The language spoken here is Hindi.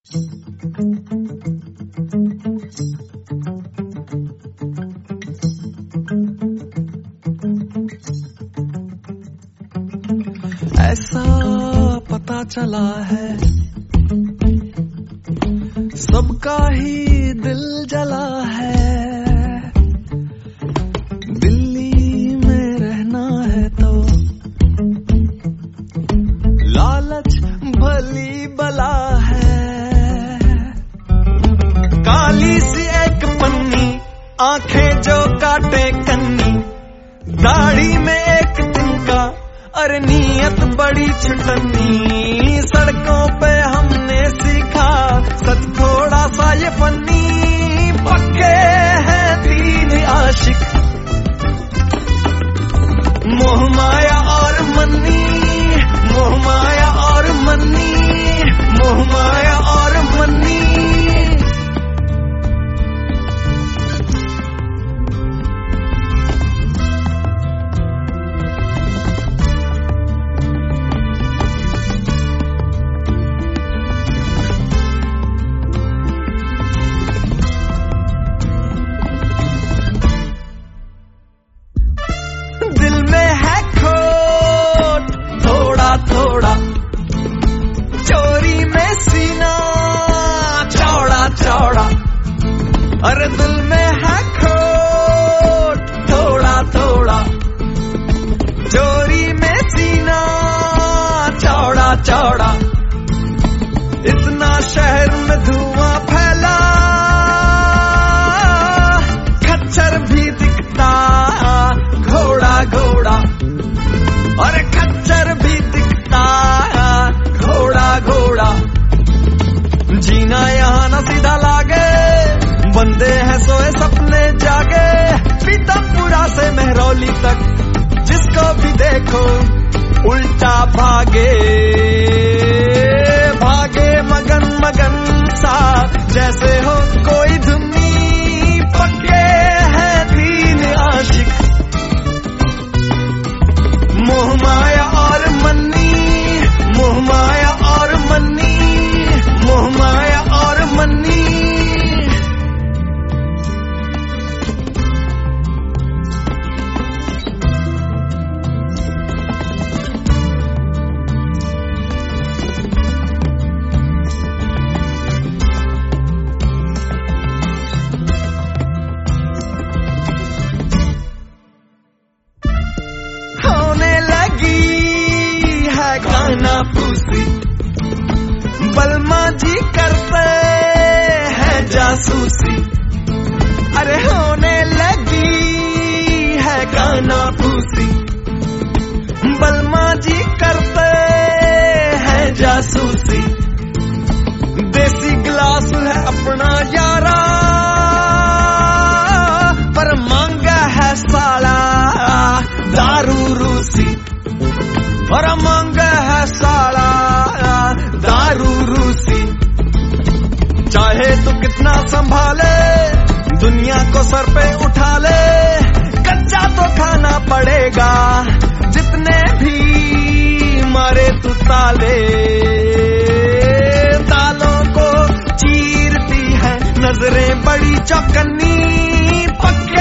ऐसा पता चला है सबका ही दिल जला है। दिल्ली में रहना है तो लालच भली बला है। काली सी एक पन्नी, आंखें जो काटे कन्नी, दाढ़ी में एक तिनका, अरे नीयत बड़ी छुटनी। सड़कों पे हमने सीखा सच थोड़ा सा ये फनी, पक्के हैं तीन आशिक, मोह माया और मन्नी, मोह माया और मन्नी, मोह माया और मन्नी। दिल में है खोट थोड़ा थोड़ा, चोरी में सीना चौड़ा चौड़ा। अरे दिल में है खोट थोड़ा थोड़ा, चोरी में सीना चौड़ा चौड़ा। इतना शहर में धुआं फैला, खच्चर भी दिखता घोड़ा घोड़ा, और खच्चर भी दिखता घोड़ा घोड़ा। जीना यहाँ न सीधा लागे, बंदे हैं सोए सपने जागे। पीतमपुरा से मेहरौली तक जिसको भी देखो उल्टा भागे, भागे मगन मगन सा जैसे हो कोई धुनी। पक्के हैं तीन आशिक, मोह माया और मन्नी, मोह माया और मन्नी, मोह माया और मन्नी। गाना पूसी बलमा जी करते हैं जासूसी, अरे होने लगी है गाना पूसी। बलमा जी करते हैं जासूसी, देसी गिलास है अपना यारा, पर मांगा है साला दारू रूसी, और मांगा है साला दारू रूसी। चाहे तो कितना संभाले, दुनिया को सर पे उठा ले, कच्चा तो खाना पड़ेगा जितने भी मारे तू ताले। तालों को चीरती है नजरें बड़ी चौकन्नी, पक्के